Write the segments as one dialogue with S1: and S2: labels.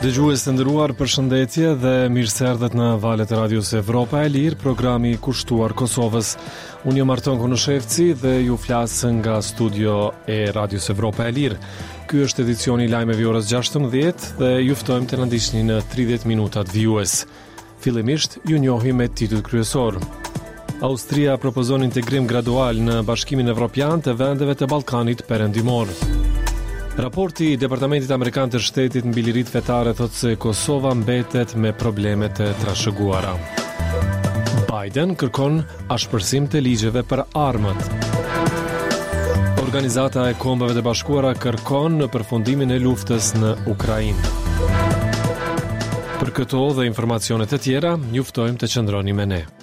S1: Dëgjues të nderuar, përshëndetje dhe mirëseardhët në valët e Radios Evropa e Lirë, programi i kushtuar Kosovës. Unë jam Arton Konushevci dhe ju flas nga studio e Radios Evropa e Lirë. Ky është edicioni i lajmeve orës 16 dhe ju ftojmë të na ndiqni në 30 minutat vijues. Fillimisht ju njohim me titull kryesor. Austria propozon integrim gradual në Bashkimin Evropian të vendeve të Ballkanit Perëndimor. Raporti i Departamentit Amerikan të Shtetit mbi liritë fetare thotë se Kosova mbetet me probleme të trashëguara. Biden kërkon ashpërsim të ligjeve për armët. Organizata e Kombeve të Bashkuara kërkon në përfundimin e luftës në Ukrainë. Për këto dhe informacione të tjera, ju ftojmë të qëndroni me ne.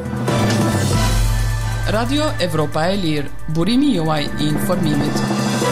S2: Radio Evropa e Lirë, burimi juaj i informimit.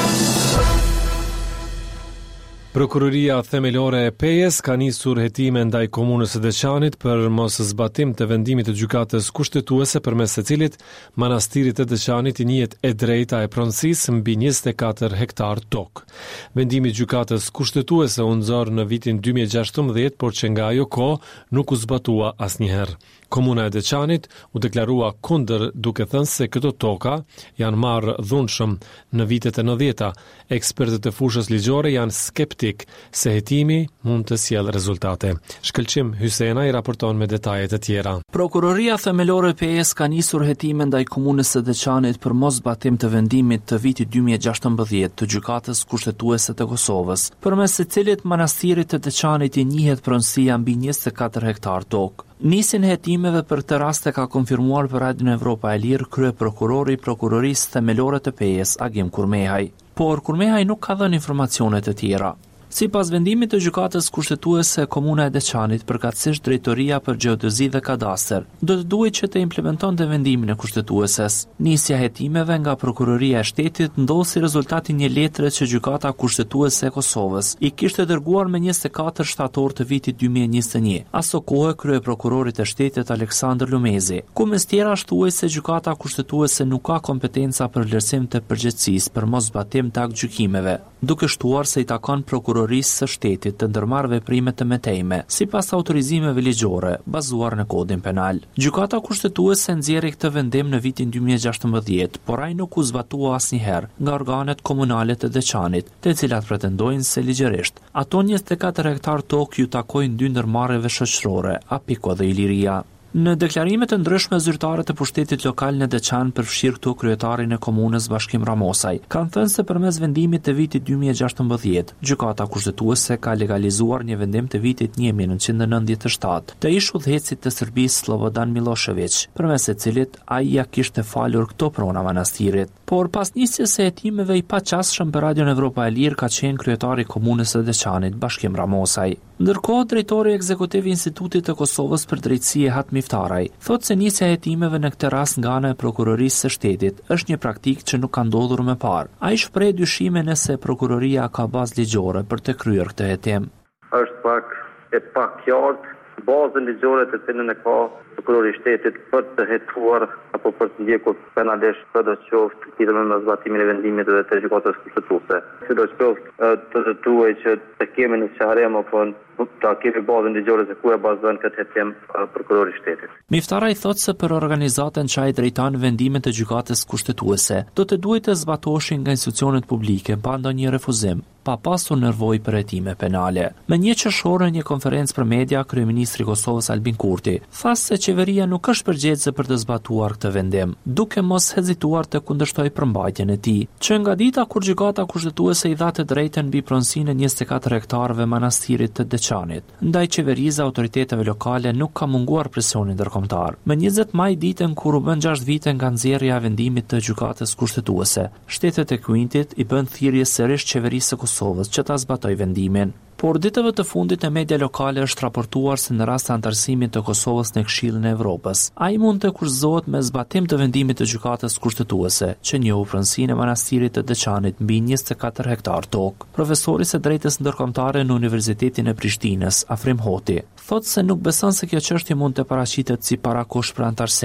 S1: Prokuroria themelore e Pejes ka nisur hetime ndaj komunës së Deçanit për mos zbatim të vendimit të gjykatës kushtetuese përmes së cilit manastirit të Deçanit i njihet e drejta e pronësisë mbi 24 hektar tokë. Vendimi i gjykatës kushtetuese u nxorr në vitin 2016, por që nga ajo kohë nuk u zbatua asnjëherë. Komuna e Deçanit u deklarua kundër, duke thënë se këto toka janë marrë dhunshëm në vitet e 90-ta. Ekspertët e fushës ligjore janë skeptik se hetimi mund të sjellë rezultate. Shkëlqim Hysena i raporton me detajet e tjera.
S3: Prokuroria themelore e Pejes ka nisur hetime ndaj komunës së Deçanit për mos zbatim të vendimit të vitit 2016 të gjykatës kushtetuese të Kosovës, përmes së cilit manastirit të Deçanit i njihet pronësia mbi 24 hektar tokë. Nisin hetimeve për këtë rast e ka konfirmuar për Radion Evropa e Lirë kryeprokurori i prokurorisë themelore të Pejes, Agim Kurmehaj. Por Kurmehaj nuk ka dhënë informacione të tjera. Sipas vendimit të gjykatës kushtetuese, komuna e Deçanit, përkatësisht Drejtoria për Gjeodezi dhe Kadastër, do të duhet që të implementonte vendimin e kushtetueses. Nisja e hetimeve nga Prokuroria e Shtetit ndodh si rezultati një letre që gjykata kushtetuese e Kosovës i kishte dërguar me 24 shtator të vitit 2021. Aso kohë kryeprokurorit e Shtetit Aleksandër Lumezi, ku mes tjera thuaj se gjykata kushtetuese nuk ka kompetenca për vlerësim të përgjegjësisë për mos zbatim të aktgjykimeve, duke shtuar se i takon prokurorisë së shtetit të ndërmarrë veprime të mëtejme, sipas autorizimeve ligjore bazuar në kodin penal. Gjykata kushtetuese nxjerri këtë vendim në vitin 2016, por ai nuk u zbatua asnjëherë nga organet komunale të Deçanit, të cilat pretendojnë se ligjërisht ato 24 hektar tokë ju takojnë dy ndërmarrjeve shoqërore, Apiko dhe Iliria. Në deklarime të ndryshme, zyrtarët e pushtetit lokal në Deçan, përfshirë këtu kryetarin e komunës Bashkim Ramosaj, kanë thënë se përmes vendimit të vitit 2016, gjykata kushtetuese ka legalizuar një vendim të vitit 1997 të ish udhëhecit të Serbisë Slobodan Milošević, përmes së cilit ai ja kishte falur këto prona manastirit. Por pas nisjes së hetimeve i paqasshëm për Radion Evropa e Lirë ka qenë kryetari i komunës së Deçanit, Bashkim Ramosaj. Ndërkohë, drejtori ekzekutiv i Institutit të Kosovës për Drejtësi Hat Miftaraj thotë se nisja e hetimeve në këtë rast nga ana e prokurorisë së shtetit është një praktikë që nuk ka ndodhur më parë. Ai shpreh dyshime nëse prokuroria ka bazë ligjore për të kryer këtë hetim.
S4: Është pak e pakjartë bazën ligjore të cilën e ka prokurori i shtetit për të hetuar apo për të ndjekur penalisht çdo lidhur me zbatimin e vendimit të gjykatës kushtetuese. Sidoqoftë të duhet që të kemi në sqarim apo ta kemi bazën ligjore se ku e bazon këtë hetim prokurori i shtetit.
S3: Miftaraj thotë se për organizatën që ai drejton vendimet të gjykatës kushtetuese, do të duhet të zbatoheshin nga institucionet publike pa ndonjë refuzim, pa pasur nevojë për hetime penale. Me një qershore një konferencë për media, kryeministri i Kosovës Albin Kurti tha se qeveria nuk është përgjegjëse për të zbatuar këtë vendim, duke mos hezituar të kundërshtojë përmbajtjen e tij, që nga dita kur gjykata kushtetuese i dha të drejtën mbi pronësinë e 24 hektarëve manastirit të Deçanit, ndaj qeverisë autoriteteve lokale nuk ka munguar presioni ndërkombëtar. Më 20 maj, ditën kur u bën 6 vite nga nxjerrja e vendimit të gjykatës kushtetuese, shtetet e Kuintit i bën thirrje sërish qeverisë së Kosovës që ta zbatojë vendimin. Por ditëve të fundit e media lokale është raportuar se në rast të antarësimit të Kosovës në Këshillin e Evropës, ai mund të kurzohet me zbatim të vendimit të gjykatës kushtetuese, që njohu pronësinë e manastirit të Deçanit mbi 24 hektar tokë. Profesori së drejtës ndërkombëtare në Universitetin e Prishtinës, Afrim Hoti, thotë se nuk beson se kjo çështje mund të paraqitet si parakosh për antarësim,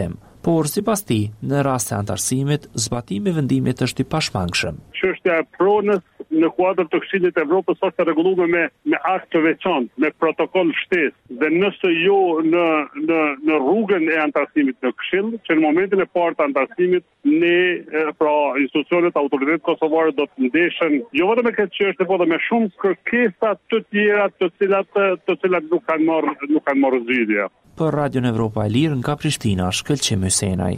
S3: por sipas tij, në rast të antarësimit, zbatimi i vendimit është i pashmangshëm.
S5: Çështja e pronës në kuadër të Këshillit të Evropës është rregulluar me akt të veçantë, me protokoll shtesë dhe nëse jo në rrugën e antarësimit në Këshill, që në momentin e parë të antarësimit ne institucionet autoritetet kosovare do të ndeshen jo vetëm me këtë çështje, por edhe me shumë kërkesa të tjera të cilat nuk kanë marrë zgjidhje.
S3: Për Radion Evropa e Lirë nga Prishtina, Shkëlqim Hysenaj.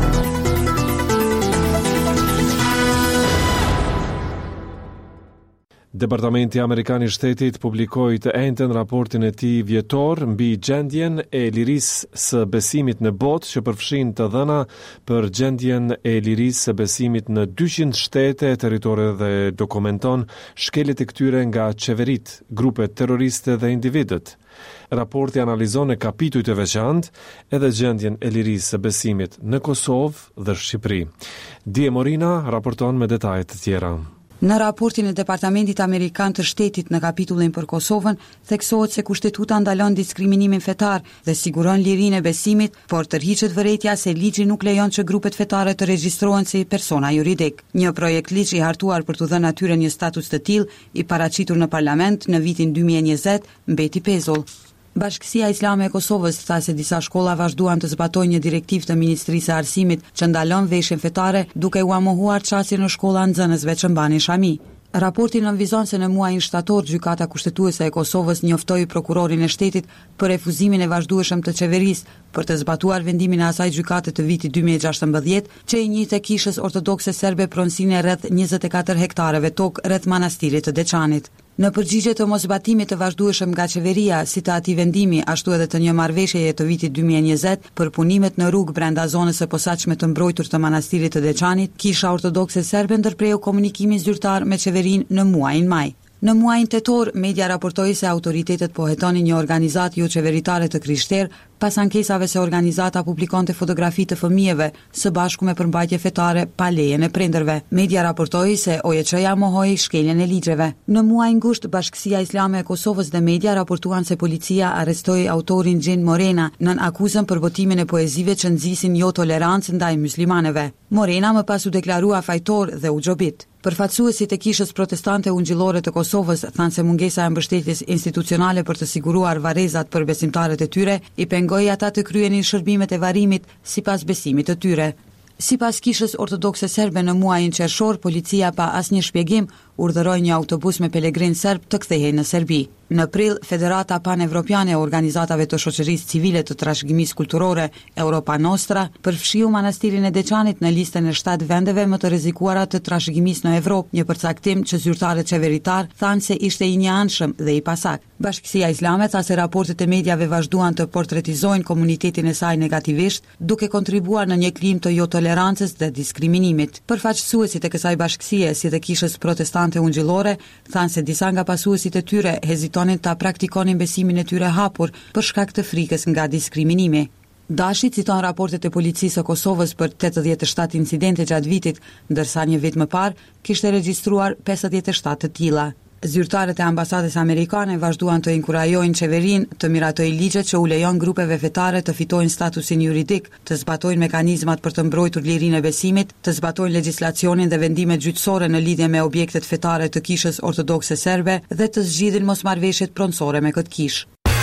S1: Departamenti Amerikan i Shtetit publikoi të njëjtën raportin e tij vjetor mbi gjendjen e lirisë së besimit në botë, që përfshin të dhëna për gjendjen e lirisë së besimit në 200 shtete e territoreve dhe dokumenton shkeljet e këtyre nga qeveritë, grupet terroriste dhe individët. Raporti analizon në kapituj të veçantë edhe gjendjen e lirisë së besimit në Kosovë dhe Shqipëri. Die Morina raporton me detajet të tjera.
S6: Në raportin e Departamentit Amerikan të Shtetit në kapitullin për Kosovën, theksohet se kushtetuta ndalon diskriminimin fetar dhe siguron lirinë e besimit, por tërhiqet vërejtja se ligji nuk lejon që grupet fetare të regjistrohen si persona juridik. Një projekt ligj i hartuar për t'u dhënë atyre një status të tillë, i paraqitur në parlament në vitin 2020, mbeti pezull. Bashkësia Islame e Kosovës tha se disa shkolla vazhduan të zbatojnë një direktivë të Ministrisë së Arsimit që ndalon veshjen fetare, duke u mohuar çastin në shkolla nxënësve që mbanin shami. Raporti nënvizon se në muajin shtator gjykata kushtetuese e Kosovës njoftoi prokurorin e shtetit për refuzimin e vazhdueshëm të qeverisë për të zbatuar vendimin e asaj gjykate të vitit 2016, që i njihte kishës ortodokse serbe pronësinë e rreth 24 hektareve tokë rreth manastirit të Deçanit. Në përgjigje të mosbatimit të vazhdueshëm nga qeveria, si të atij vendimi, ashtu edhe të një marrëveshjeje të vitit 2020 për punimet në rrugë brenda zonës së posaçme të mbrojtur të manastirit të Deçanit, Kisha Ortodokse Serbe ndërpreu komunikimin zyrtar me qeverinë në muajin maj. Në muajin tetor, media raportoi se autoritetet po hetonin një organizatë jo qeveritare të krishterë pas ankesave se organizata publikonte fotografi të fëmijëve së bashku me përmbajtje fetare pa lejen e prindërve. Media raportoi se OJC-ja mohoi shkeljen e ligjeve. Në muajin gusht, Bashkësia Islame e Kosovës dhe media raportuan se policia arrestoi autorin Gjen Morena nën akuzën për botimin e poezive që nxisin jo tolerancë ndaj muslimanëve. Morena më pas u deklarua fajtor dhe u xhobit. Përfaqësuesit e Kishës Protestante Ungjillore të Kosovës thanë se mungesa e mbështetjes institucionale për të siguruar varrezat për besimtarët e tyre i pengoi ata të kryenin shërbimet e varrimit sipas besimit të tyre. Sipas Kishës Ortodokse Serbe, në muajin qershor, policia pa asnjë shpjegim urdhëroi një autobus me pelegrin serb të kthehej në Serbi. Në prill, Federata Pan-Evropiane e Organizatave të Shoqërisë Civile të Trashëgimisë Kulturore, Europa Nostra, përfshiu manastirin e Deçanit në listën e 7 vendeve më të rrezikuara të trashëgimisë në Evropë, një përcaktim që zyrtarët qeveritar thanë se ishte i njëanshëm dhe i pasakt. Bashkësia Islame tha se raportet e mediave vazhduan të portretizojnë komunitetin e saj negativisht, duke kontribuar në një klimë të jo tolerancës dhe diskriminimit. Përfaqësuesit e kësaj bashkësie, si dhe Kishës Protestante Ungjillore, thanë se disa nga pasuesit e tyre hezitonin ta praktikonin besimin e tyre hapur për shkak të frikës nga diskriminimi. Dashi citon raportet e policisë së Kosovës për 87 incidente gjatë vitit, ndërsa një vit më parë kishte regjistruar 57 të tilla. Zyrtarët e ambasadës amerikane vazhduan të inkurajojnë qeverinë të miratojë ligje që u lejon grupeve fetare të fitojnë statusin juridik, të zbatojnë mekanizmat për të mbrojtur lirinë e besimit, të zbatojnë legjislacionin dhe vendimet gjyqësore në lidhje me objektet fetare të Kishës Ortodokse Serbe dhe të zgjidhin mosmarrëveshjet pronësore me këtë kishë.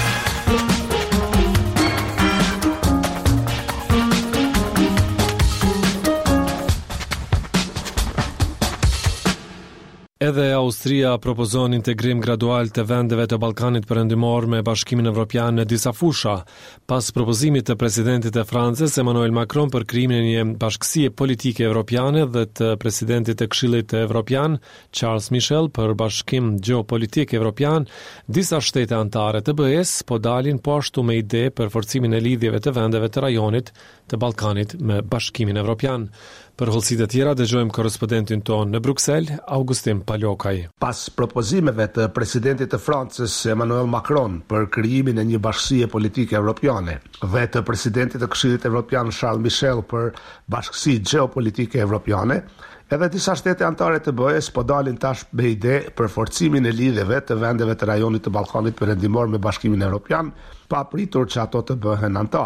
S1: Edhe Austria propozon integrim gradual të vendeve të Ballkanit Perëndimor me Bashkimin Evropian në disa fusha, pas propozimit të presidentit e Francës Emmanuel Macron për krijimin e një bashkësie politike evropiane dhe të presidentit të Këshillit Evropian Charles Michel për bashkim gjeopolitik evropian, disa shtete anëtare të BE-s po dalin po ashtu me ide për forcimin e lidhjeve të vendeve të rajonit të Ballkanit me Bashkimin Evropian. Për hollësitë e tjera dëgjojmë korrespondentin tonë në Bruksel, Augustin Palokaj.
S7: Pas propozimeve të presidentit të Francës Emmanuel Macron për krijimin e një bashkësie politike evropiane dhe të presidentit të Këshillit Evropian Charles Michel për bashkësi gjeopolitike evropiane, edhe disa shtete anëtare të BE-s po dalin tash me ide për forcimin e lidhjeve të vendeve të rajonit të Ballkanit Perëndimor me Bashkimin Evropian, pa pritur që ato të bëhen anëtare.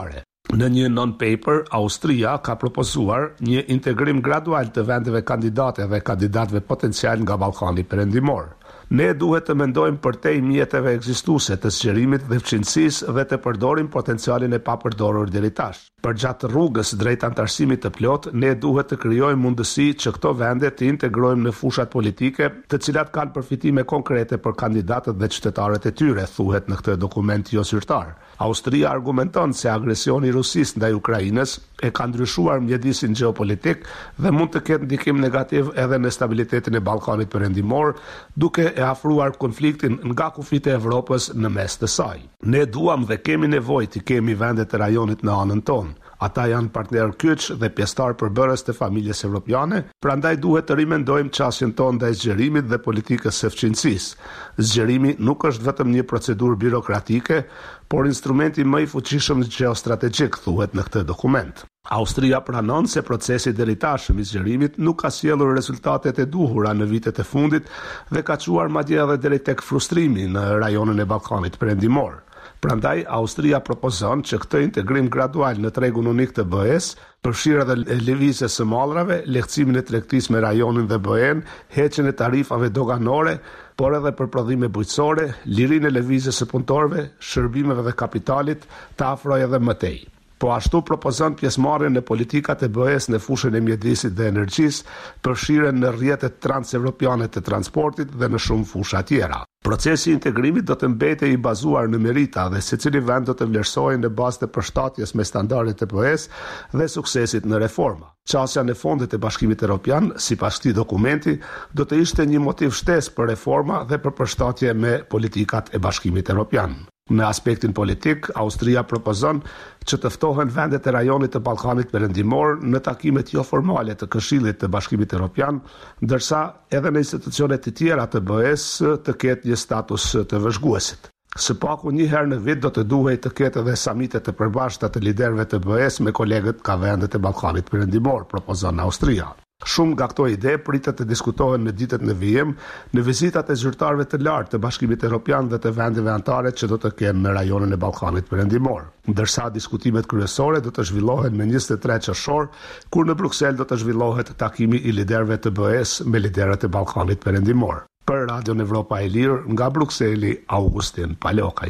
S7: Në një non-paper, Austria ka propozuar një integrim gradual të vendeve kandidate dhe kandidatëve potencial nga Ballkani Perëndimor. Ne duhet të mendojmë përtej mjeteve ekzistuese të zgjerimit dhe fqinësisë dhe të përdorim potencialin e papërdorur deri tash. Përgjatë rrugës drejt antarësimit të plot, ne duhet të krijojmë mundësi që këto vende të integrojmë në fushat politike, të cilat kanë përfitime konkrete për kandidatët dhe qytetarët e tyre, thuhet në këtë dokument jo zyrtar. Austria argumenton se agresioni i Rusisë ndaj Ukrainës e ka ndryshuar mjedisin gjeopolitik dhe mund të ketë ndikim negativ edhe në stabilitetin e Ballkanit Perëndimor, duke e afruar konfliktin nga kufit e Evropës në mes të saj. Ne duam dhe kemi nevojë të kemi vende të rajonit në anën tonë. Ata janë partner kyç dhe pjesëtar përbërës të familjes evropiane, prandaj duhet të rimendojmë qasjen tonë ndaj zgjerimit dhe politikës së fqinësisë. Zgjerimi nuk është vetëm një procedurë birokratike, por instrumenti më i fuqishëm gjeostrategjik, thuhet në këtë dokument. Austria pranon se procesi deritashëm i zgjerimit nuk ka sjellur rezultatet e duhura në vitet e fundit dhe ka çuar madje edhe deri tek frustrimi në rajonin e Ballkanit Perëndimor. Prandaj, Austria propozon që këtë integrim gradual në tregun unik të BE-s, përfshirë edhe lëvizjes së mallrave, lehtësimin e tregtisë me rajonin dhe BE-n, heqjen e tarifave doganore, por edhe për prodhime bujqësore, lirinë e lëvizjes së punëtorëve, shërbimeve dhe kapitalit, të afrojë edhe më tej. Po ashtu propozon pjesëmarrjen në politikat e BE-s në fushën e mjedisit dhe energjisë, përfshirën në rrjetet transevropiane të transportit dhe në shumë fusha tjera. Procesi i integrimit do të mbetej i bazuar në merita dhe secili vend do të vlerësojë në bazë të përshtatjes me standardet e BE-s dhe suksesit në reforma. Qasja në fondet e Bashkimit Evropian, sipas këtij dokumenti, do të ishte një motiv shtesë për reforma dhe për përshtatje me politikat e Bashkimit Evropian. Në aspektin politik, Austria propozon që të ftohen vendet e rajonit të Ballkanit Perëndimor në takimet jo formale të Këshillit të Bashkimit Evropian, ndërsa edhe në institucionet të tjera të BE-s të ketë një status të vëzhguesit. Së paku një herë në vit do të duhej të ketë edhe samite të përbashkëta të liderëve të BE-s me kolegët nga vendet e Ballkanit Perëndimor, propozon Austria. Shumë nga këto ide pritet të diskutohen në ditët në vijim në vizitat e zyrtarëve të lartë të Bashkimit Evropian dhe të vendeve anëtare që do të kenë në rajonin e Ballkanit Perëndimor. Ndërsa diskutimet kryesore do të zhvillohen me 23 qershor, kur në Bruksel do të zhvillohet takimi i liderëve të BE-s me liderët e Ballkanit Perëndimor. Për Radion Evropa e Lirë, nga Brukseli, Augustin Palokaj.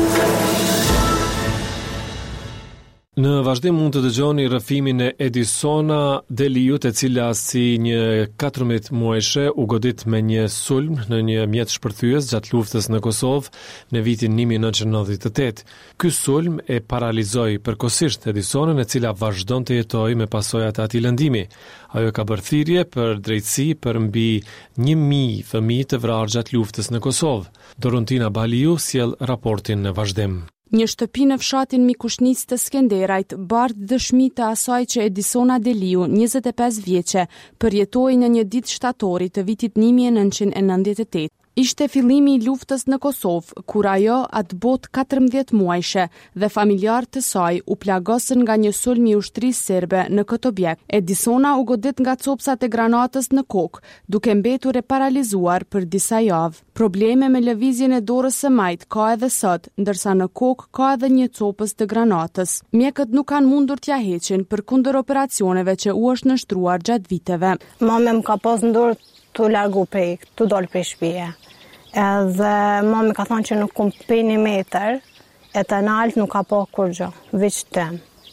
S1: Në vazhdim mund të dëgjoni rrëfimin e Edisona Deliut, e cila si një 14 muajshe u godit me një sulm në një mjet shpërthyes gjatë luftës në Kosovë në vitin 1998. Ky sulm e paralizoi përkohësisht Edisonën, e cila vazhdon të jetojë me pasojat e atij lëndimi. Ajo ka bërë thirrje për drejtësi për mbi 1000 fëmijë të vrarë gjatë luftës në Kosovë. Dorontina Baliu sjell raportin në vazhdim.
S8: Një shtëpi në fshatin Mikushnic të Skenderajt bardh dëshmi të asaj që Edisona Deliu, 25 vjeçe, përjetoi në një ditë shtatori të vitit 1998. Ishte fillimi i luftës në Kosovë, kur ajo atë botë 14 muajshe dhe familjarët të saj u plagosën nga një sulm i ushtrisë serbe në këtë objekt. Edisona u godit nga copsat e granatës në kokë, duke mbetur e paralizuar për disa javë. Probleme me lëvizjen e dorës së majt ka edhe sot, ndërsa në kokë ka edhe një copës të granatës. Mjekët nuk kanë mundur t'ja heqin përkundër operacioneve që u është nështruar gjatë viteve.
S9: Mame më ka pas në dorë të largu prej, të dolë prej shtëpie. Edhe mami ka thonë që nuk kom pej 1 metër, e të nalt nuk ka po kur gjë, veç tem.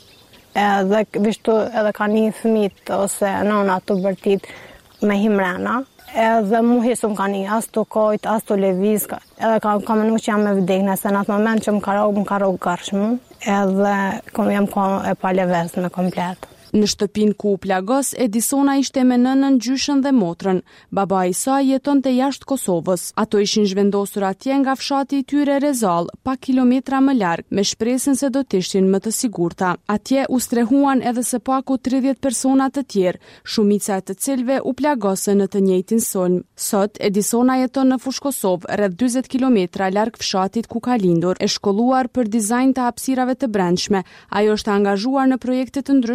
S9: Edhe ka një fëmit ose nona të bërtit me himrena, edhe mu hisum ka një, as të kojt, as të leviz, edhe ka menu që jam me vdek, nëse në atë moment që më ka rogë garshmu, edhe jam e palevez me komplet.
S8: Në shtëpin ku u plagos, Edisona ishte me nënën, gjyshën dhe motrën. Baba i saj jeton të jashtë Kosovës. Ato ishin zhvendosur atje nga fshati i tyre Rezall, pak kilometra më larg, me shpresën se do të ishin më të sigurta. Atje u strehuan edhe së paku 30 persona të tjerë, shumica e të cilëve u plagosën në të njëjtin sulm. Sot Edisona jeton në Fushë Kosovë, rreth 40 kilometra larg fshatit ku ka lindur. E shkolluar për dizajn të hapësirave të brendshme, ajo është angazhuar në projekte të ndryshme për të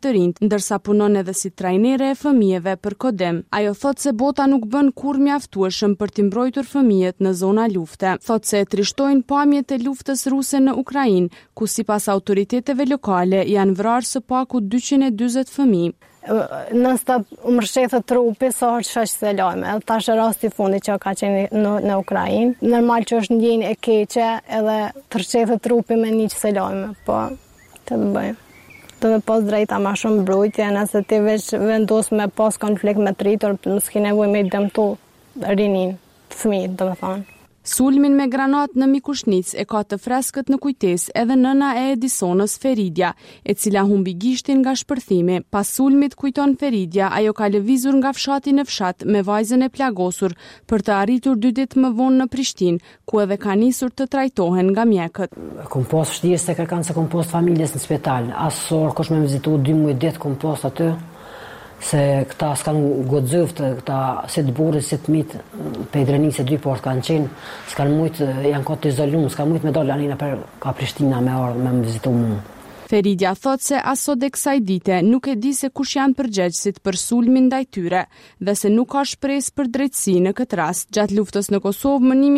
S8: të rinj, ndërsa punon edhe si trajnere e fëmijëve për Kodem. Ajo thot se bota nuk bën kurrë mjaftueshëm për t'i mbrojtur fëmijët në zona lufte. Thot se trishtojnë pamjet e luftës ruse në Ukrainë, ku sipas autoriteteve lokale janë vrarë së paku 240 fëmijë.
S9: Në stop mështethet trupi sa është se lajme. Tash rasti i fundit që ka qenë në Ukrainë, normal që është ndjenjë e keqe edhe tërçethet trupi me një se lajme, po të bëjmë. Të me pas drejta ma shumë mbrojtje, nëse ti veç vendos me pas konflikt me tritur, s'ki nevojë me dëmtu rinin, fëmijët, do me thonë.
S8: Sulmin me granat në Mikushnic e ka të freskët në kujtesë edhe nëna e Edisonës Feridja, e cila humbi gishtin nga shpërthimi. Pas sulmit, kujton Feridja, ajo ka lëvizur nga fshati në fshat me vajzën e plagosur për të arritur 2 ditë më vonë në Prishtinë, ku edhe ka nisur të trajtohen nga mjekët.
S10: Kompost vështirë se kërkan se kompost familjes në spital. Asor kush me vizitu 12 ditë kompost aty. Se këta s'kanë godzëft, këta si të burë, si të mitë, pe i dreni se 2 port kanë qenë, s'kanë mujtë, janë kotë të izolumë, s'kanë mujtë me dollë anina për ka Prishtina me ardhë me më vizitu mu.
S8: Feridja thot se asot e kësaj dite nuk e di se kush janë përgjegjësit për sulmin ndaj tyre dhe se nuk ka shpresë për drejtësi në këtë rast. Gjatë luftës në Kosovë më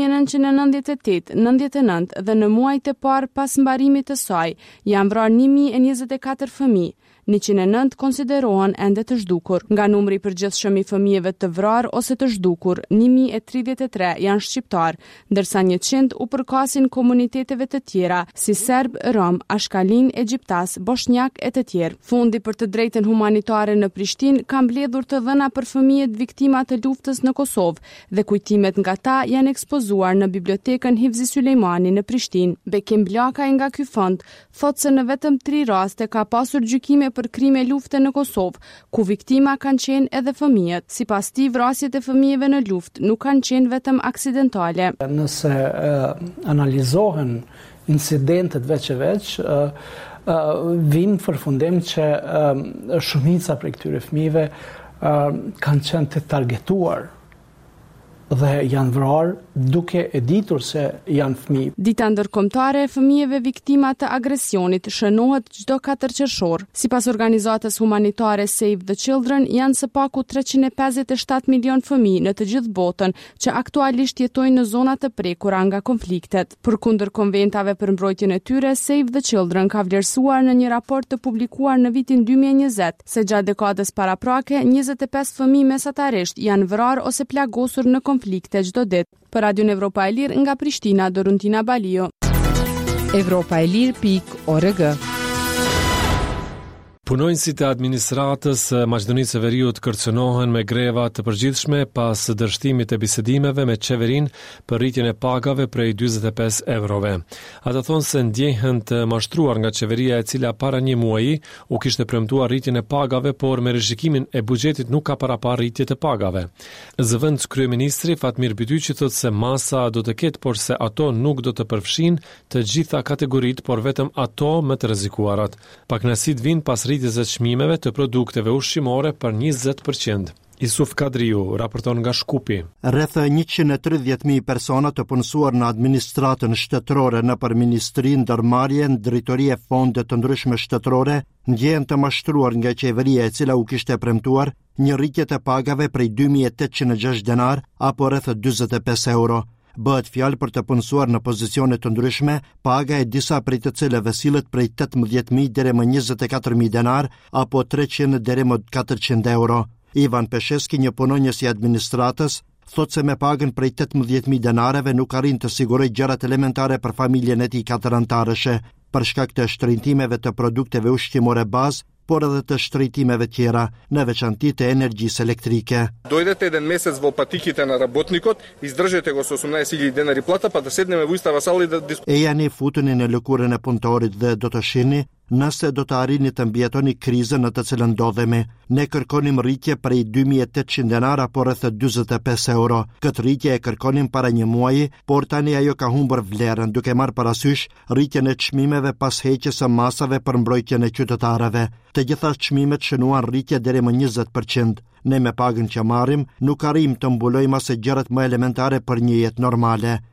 S8: 1998-99 dhe në muajt e parë pas mbarimit të saj, janë vrarë 1024 fëmijë. 109 konsiderohen ende të zhdukur. Nga numri i përgjithshëm i fëmijëve të vrarë ose të zhdukur, 1033 janë shqiptar, ndërsa 100 u përkasin komuniteteve të tjera, si serb, rom, ashkalin, egjiptas, bosnjak e të tjerë. Fondi për të drejtën humanitare në Prishtinë ka mbledhur të dhëna për fëmijët viktima të luftës në Kosovë dhe kujtimet nga ta janë ekspozuar në bibliotekën Hivzi Sulejmani në Prishtinë. Bekim Blakaj nga ky fond thotë se në vetëm 3 raste ka pasur gjykime për krime lufte në Kosovë, ku viktima kanë qenë edhe fëmijët. Sipas tij, vrasjet e fëmijëve në luftë nuk kanë qenë vetëm aksidentale.
S11: Nëse analizohen incidentet veç e veç, vinë përfundim që shumica për këtyre fëmijëve kanë qenë të targetuar dhe janë vrarë duke e ditur se janë fëmijë.
S8: Dita ndërkombëtare e fëmijëve viktima të agresionit shënohet çdo 4 qershor. Sipas organizatës humanitare Save the Children, janë së paku 357 milion fëmijë në të gjithë botën që aktualisht jetojnë në zona të prekura nga konfliktet. Përkundër konventave për mbrojtjen e tyre, Save the Children ka vlerësuar në një raport të publikuar në vitin 2020 se gjatë dekadës paraprake 25 fëmijë mesatarisht janë vrarë ose plagosur në konflikte çdo ditë. Për Radion Evropa e Lirë nga Prishtina, Doruntina Balio.
S6: Evropaelir.org.
S1: Punonjësit e administratës Maqedonisë së Veriut kërcënohen me greva të përgjithshme pas dërshtimit e bisedimeve me qeverinë për rritjen e pagave prej 45 eurove. Ata thonë se ndjehen të mashtruar nga qeveria e cila para një muaji u kishte premtuar rritjen e pagave, por me rishikimin e buxhetit nuk ka parapar rritje të pagave. Zëvendës kryeministri Fatmir Bytyqi thotë se masa do të ketë, por se ato nuk do të përfshin të gjitha kategoritë, por vetëm ato më të rrezikuarat. Pakënaqësitë vijnë pas rritjes së çmimeve të produkteve ushqimore për 20%. Isuf Kadriu raporton nga Shkupi.
S12: Rreth 130.000 persona të punësuar në administratën shtetërore nëpër Ministri, Ndërmarrje, Drejtori e Fonde të ndryshme shtetërore ndjehen të mashtruar nga qeveria e cila u kishte premtuar një rritje të pagave prej 2.806 denar apo rreth 45 euro. Bëhet fjalë për të punësuar në pozicione të ndryshme, paga e disa prej të cilëve sillet prej 18.000 deri më 24.000 denar apo 300 deri më 400 euro. Ivan Pesheski, një punonjës i administratës, thotë se me pagën prej 18.000 denareve nuk arrin të sigurojë gjërat elementare për familjen e tij katërantarëshe, për shkak të shtrëngtimeve të produkteve ushqimore bazë, por edhe të shtrëngtimeve tjera, në veçanti të energjisë elektrike.
S13: Дојдете еден месец во патиките на работникот, издржете го со 18.000 денари плата, па да седнеме во иста сала и да
S12: E jani futuni në lëkurën e punëtorit dhe do të shihni nëse do të arrini të mbijetoni krizën në të cilën ndodhemi. Ne kërkonim rritje prej 2.800 denar apo rreth 45 euro. Këtë rritje e kërkonim para një muaji, por tani ajo ka humbur vlerën, duke marrë parasysh rritjen e çmimeve pas heqjes së masave për mbrojtjen e qytetarëve. Të gjitha çmimet shënuan rritje deri më 20%. Ne me pagën që marrim nuk arrim të mbulojmë as gjërat më elementare për një jetë normale.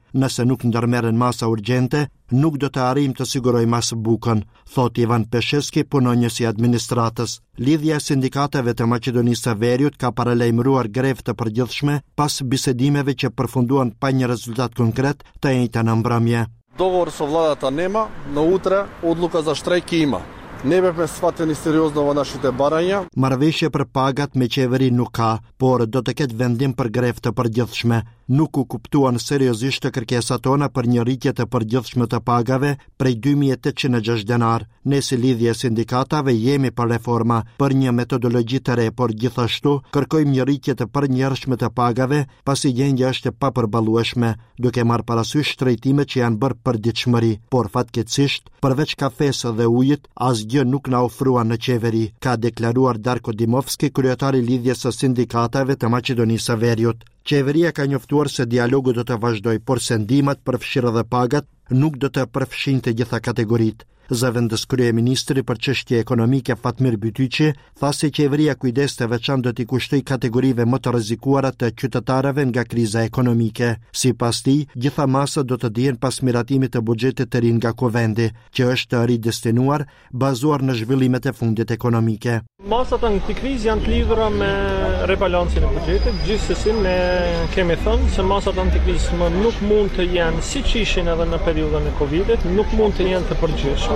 S12: Nëse nuk ndërmerren masa urgjente, nuk do të arrijmë të sigurojmë as bukën, thot Ivan Pesheski, punonjës i administratës. Lidhja e sindikatave të Maqedonisë së Veriut ka paralajmëruar grevë të përgjithshme pas bisedimeve që përfunduan pa një rezultat konkret të njëjtën mbrëmje.
S14: Dogovor со владата нема, но утре одлука за штрajk има. Ne bepme sfateni seriozno va našite baranja.
S12: Marrëveshje për pagat me qeveri nuk ka, por do të ketë vendim për grevë të përgjithshme. Nuk u kuptuan seriozisht të kërkesat tona për një rritje të përgjithshme të pagave prej 2.806 denar. Ne si lidhje sindikatave jemi për reforma, për një metodologji të re, por gjithashtu kërkojmë një rritje të përnjërshme të pagave, pasi gjendja është e papërballueshme, duke marrë parasysh shtrejtimet që janë bërë për ditëshmëri, por fatkeqësisht, përveç kafesë dhe ujit, asgjë nuk na ofruan në qeveri, ka deklaruar Darko Dimovski, kryetari i lidhjes së sindikatave të Maqedonisë së Veriut. Qeveria ka njoftuar se dialogu do të vazhdoj, por se ndihmat përfshirë dhe pagat nuk do të përfshin të gjitha kategoritë. Zëvendës kryeministri për çështje ekonomike Fatmir Bytyqi tha se qeveria kujdes të veçantë do t'i kushtoj kategorive më të rrezikuara të qytetarëve nga kriza ekonomike. Sipas tij, gjitha masat do të dihen pas miratimit të buxhetit të ri nga kuvendi, që është ridestinuar bazuar në zhvillimet e fundit ekonomike.
S15: Masat antikrizë janë të lidhura me rebalancin e buxhetit. Gjithsesi ne kemi thënë se masat antikrizë nuk mund të jenë siç ishin edhe në periudhën e Covidit, nuk mund të jenë të përgjithshme.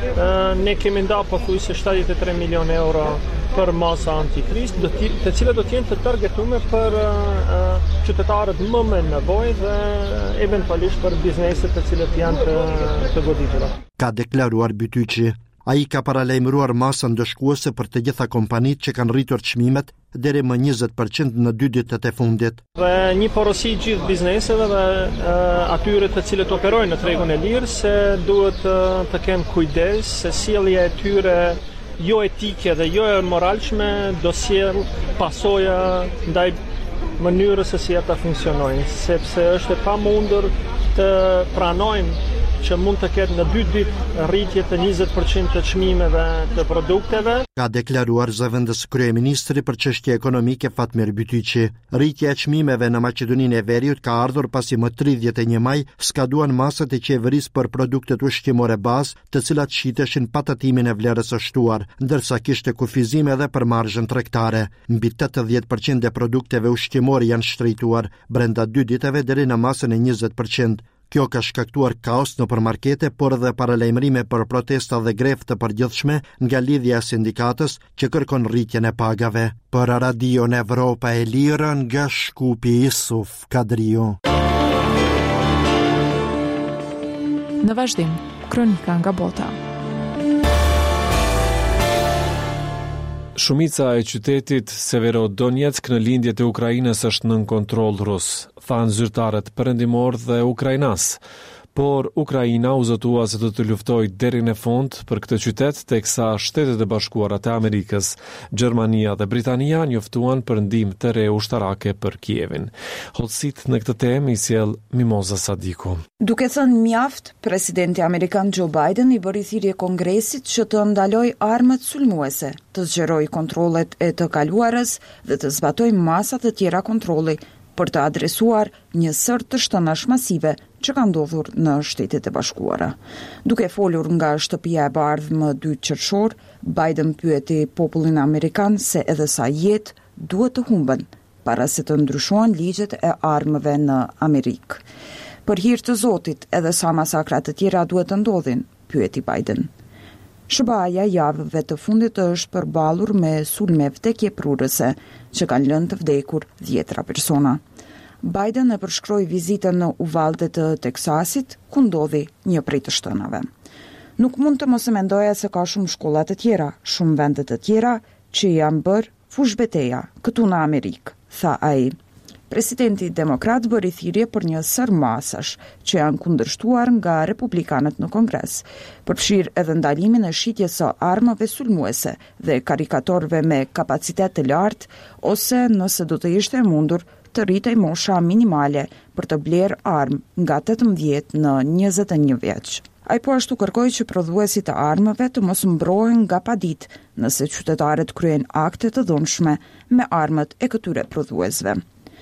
S15: Ne kemi nda pothuajse 73 milion euro për masa antikrizë, të cilat do të jenë të targetuar për qytetarët më me nevojë dhe eventualisht për bizneset të cilët janë të goditura.
S12: Ka deklaruar Bytyqi. Ai ka paralajmëruar masën ndëshkuese për të gjitha kompanitë që kanë rritur çmimet deri më 20% në 2 ditët e fundit.
S15: Dhe një porosi gjithë bizneseve dhe atyre të cilët operojnë në tregun e lirë se duhet të kenë kujdes se sjellja e tyre jo etike dhe jo e moralshme do sjell pasoja ndaj mënyrës se si ata funksionojnë, sepse është e pamundur të pranojmë që mund të ketë në 2 ditë rritje të 20% të çmimeve të produkteve.
S12: Ka deklaruar zëvendës kryeministri për çështje ekonomike Fatmir Bytyqi. Rritja e çmimeve në Maqedoninë e Veriut ka ardhur pasi më 31 maj skaduan masat e qeverisë për produktet ushqimore bazë, të cilat shiteshin pa tatimin e vlerës së shtuar, ndërsa kishte kufizime edhe për marzhën tregtare. Mbi 80% e produkteve ushqimore janë shtrejtuar brenda 2 ditëve deri në masën e 20%. Kjo ka shkaktuar kaos në përmarkete, por edhe paralajmërime për protesta dhe grevë të përgjithshme nga lidhja e sindikatës që kërkon rritjen e pagave. Për Radion Evropa e Lirë nga Shkupi Isuf Kadriu.
S8: Në vazhdim, kronika nga bota.
S1: Shumica e qytetit Severodonetsk në lindjet e Ukrainës është nën kontroll rus, thanë zyrtarët perëndimor dhe ukrainas. Por Ukraina u zotua se do të luftoj deri në fund për këtë qytet, teksa Shtetet e Bashkuara të Amerikës, Gjermania dhe Britania njoftuan për ndihmë të re ushtarake për Kievin. Hollësit në këtë temë i sjell Mimoza Sadiku.
S16: Duke thënë mjaft, presidenti amerikan Joe Biden i bëri thirrje Kongresit që të ndaloj armët sulmuese, të zgjeroj kontrollet e të kaluarës dhe të zbatoj masat e tjera kontrolli për të adresuar një sër të shtënash masive që ka ndodhur në Shtetet e Bashkuara. Duke folur nga shtëpia e bardhë më 2 qershor, Biden pyeti popullin amerikan se edhe sa jetë duhet të humben para se të ndryshohen ligjet e armëve në Amerikë. Për hir të Zotit, edhe sa masakra të tjera duhet të ndodhin, pyeti Biden. SBA-ja javëve të fundit është përballur me sulme vdekjeprurëse që kanë lënë të vdekur 10 persona. Biden e përshkroi vizitën në Uvalde të Teksasit, ku ndodhi një prej të shtënave. Nuk mund të mos e mendoja se ka shumë shkolla të tjera, shumë vende të tjera që janë bërë fushbeteja këtu në Amerikë, tha ai. Presidenti demokrat bëri thirrje për një sër masash që janë kundërshtuar nga republikanët në Kongres, përfshirë edhe ndalimin e shitjes së armëve sulmuese dhe karikatorëve me kapacitet të lartë, ose nëse do të ishte mundur të rritej mosha minimale për të blerë armë nga 18 në 21 vjeç. Ai po ashtu kërkoi që prodhuesit të armëve të mos mbrohen nga paditë nëse qytetarët kryejnë akte të dhunshme me armët e këtyre prodhuesve.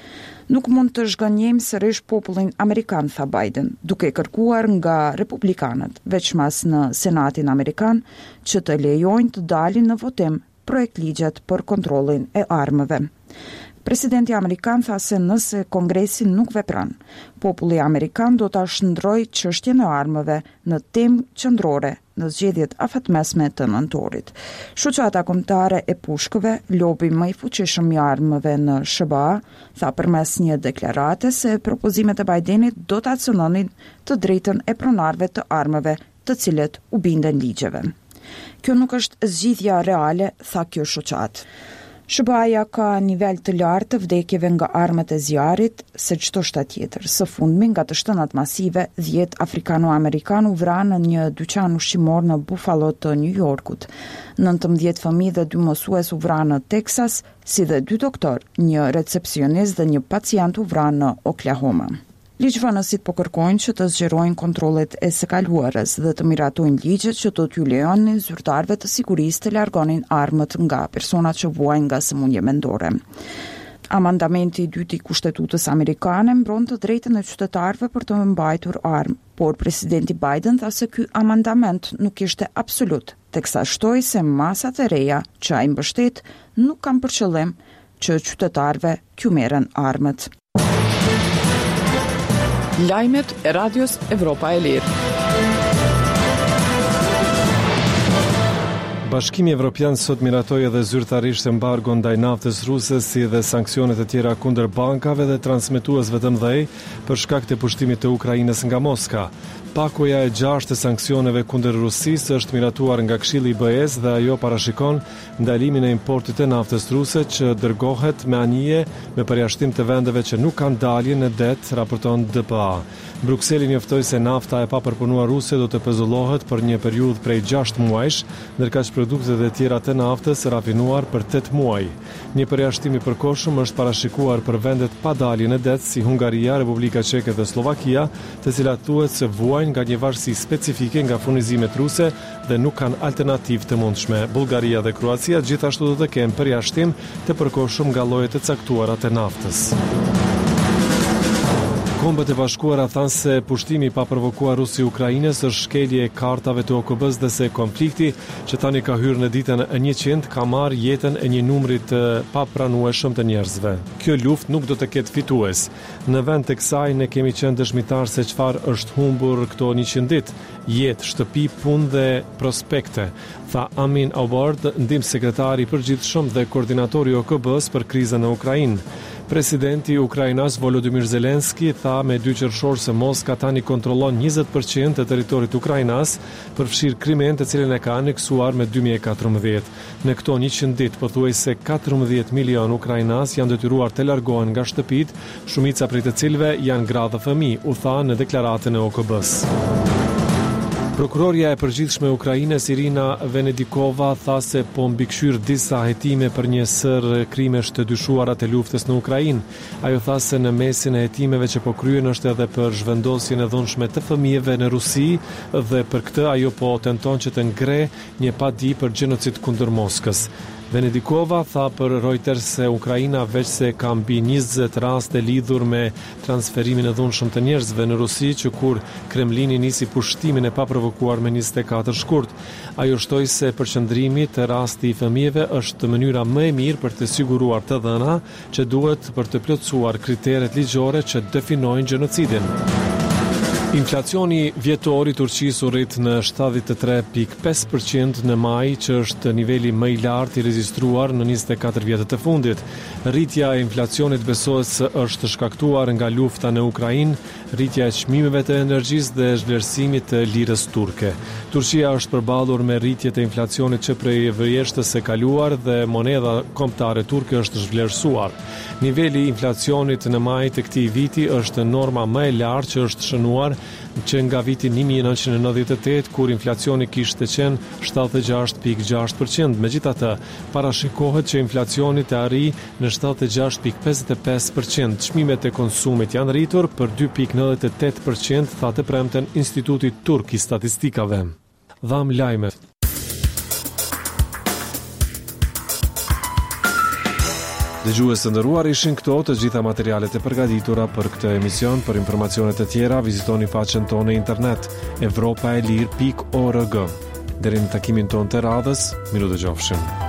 S16: Nuk mund të zhgënjejmë sërish popullin amerikan, tha Biden, duke kërkuar nga republikanët, veçmas në Senatin amerikan, që të lejojnë të dalin në votim projekt ligjet për kontrollin e armëve. Presidenti amerikan tha se nëse Kongresi nuk vepron, populli amerikan do ta shndrojë çështjen e armëve në temë qendrore në zgjedhjet afatmesme të nëntorit. Shoqata kombëtare e pushkëve, lobi më i fuqishëm i armëve në SBA, tha përmes një deklarate se propozimet e Bidenit do të aksiononin të drejtën e pronarëve të armëve, të cilët u binden ligjeve. Kjo nuk është zgjidhja reale, tha kjo shoqat. SBA-ja ka nivel të lartë të vdekjeve nga armët e zjarit se çdo shtat tjetër. Së fundmi, nga të shtënat masive, 10 afrikano-amerikanë u vranë në një dyqan ushqimor në Buffalo të New Yorkut. 19 fëmijë dhe 2 mosues u vranë në Texas, si dhe 2 doktor, një recepcionist dhe një pacient u vranë në Oklahoma. Ligjvënësit po kërkojnë që të zgjerojnë kontrollet e së kaluarës dhe të miratojnë ligjet që do t'ju lejonin zyrtarëve të sigurisë të largonin armët nga personat që vuajnë nga sëmundje mendore. Amandamenti i dytë i Kushtetutës amerikane mbron të drejtën e qytetarëve për të mbajtur armë, por presidenti Biden tha se ky amandament nuk ishte absolut, teksa shtoi se masat e reja që ai mbështet nuk kanë për qëllim që qytetarëve t'ju merren armët.
S2: Lajmet e Radios Evropa e Lirë.
S1: Bashkimi Evropian sot miratoi edhe zyrtarisht embargon ndaj naftës ruse si dhe sanksionet e tjera kundër bankave dhe transmetuesve të mëdhej për shkak të pushtimit të Ukrainës nga Moska. Pakoja e 6 të sanksioneve kundër Rusisë është miratuar nga Këshilli i BE-s dhe ajo parashikon ndalimin e importit të naftës ruse që dërgohet me anije me përjashtim të vendeve që nuk kanë dalje në det, raporton DPA. Brukseli njoftoi se nafta e papërpunuar ruse do të pezullohet për një periudhë prej 6 muajsh, ndërkaq produktet e tjera të naftës rafinuar për 8 muaj. Një përjashtim i përkohshëm është parashikuar për vendet pa dalje në det si Hungaria, Republika Çeke dhe Slovakia, të cilat thuhet se vuajnë nga një varësi specifike nga furnizimet ruse dhe nuk kanë alternativë të mundshme. Bullgaria dhe Kroacia gjithashtu do të kenë përjashtim të përkohshëm nga llojet të caktuara të naftës. Kombët e Bashkuara thanë se pushtimi pa provokuar Rusi Ukrainës është shkelje e kartave të OKB-s dhe se konflikti që tani ka hyrë në ditën e 100 ka marrë jetën e një numri të papranueshëm të njerëzve. Kjo luftë nuk do të ketë fitues. Në vend të kësaj ne kemi qenë dëshmitar se çfarë është humbur këto 100 ditë, jetë, shtëpi, punë dhe prospekte, tha Amin Award, ndihmë sekretari i përgjithshëm dhe koordinatori i OKB-s për krizën në Ukrainë. Presidenti i Ukrainës Volodymyr Zelenski tha me 2 qershor se Moska tani kontrollon 20% të territorit të Ukrainës, përfshirë Krimen, të cilën e ka aneksuar me 2014. Në këto 100 ditë, pothuajse 14 milion ukrainas janë detyruar të largohen nga shtëpitë, shumica prej të cilëve janë gra dhe fëmijë, u tha në deklaratën e OKB-s. Prokuroria e përgjithshme e Ukrainës Irina Venedikova tha se po mbikëqyr disa hetime për një sër krimesh të dyshuara të luftës në Ukrainë. Ajo tha se në mesin e hetimeve që po kryen është edhe për zhvendosjen e dhunshme të fëmijëve në Rusi dhe për këtë ajo po tenton që të ngre një padi për gjenocid kundër Moskës. Venedikova tha për Reuters se Ukraina veç se ka mbi 20 raste lidhur me transferimin e dhunshëm të njerëzve në Rusi, që kur Kremlini nisi pushtimin e paprovokuar me 24 shkurt. Ajo shtoi se përqendrimi te rasti i fëmijëve është mënyra më e mirë për të siguruar të dhëna që duhet për të plotësuar kriteret ligjore që definojnë gjenocidin. Inflacioni vjetor i Turqisë u rrit në 73.5% në maj, që është niveli më i lartë i regjistruar në 24 vjetët e fundit. Rritja e inflacionit besohet se është shkaktuar nga lufta në Ukrainë, rritja e çmimeve të energjisë dhe zhvlerësimit të lirës turke. Turqia është përballur me rritje të inflacionit që prej vjeshtës së kaluar dhe monedha kombëtare turke është zhvlerësuar. Niveli i inflacionit në maj të këtij viti është norma më e lartë që është shënuar që nga viti 1998, kur inflacioni kishte qenë 76.6%. Megjithatë, parashikohet që inflacioni të arrijë në 76.55%. Çmimet e konsumit janë rritur për 2.98%, tha të premten Instituti Turk i Statistikave. Dham lajmet. Dëgjues të nderuar, ishin këto të gjitha materialet e përgatitura për këtë emision. Për informacione të tjera, vizitoni faqen tonë në internet evropaelir.org. Deri në takimin tonë të radhës, miru dëgjofshim.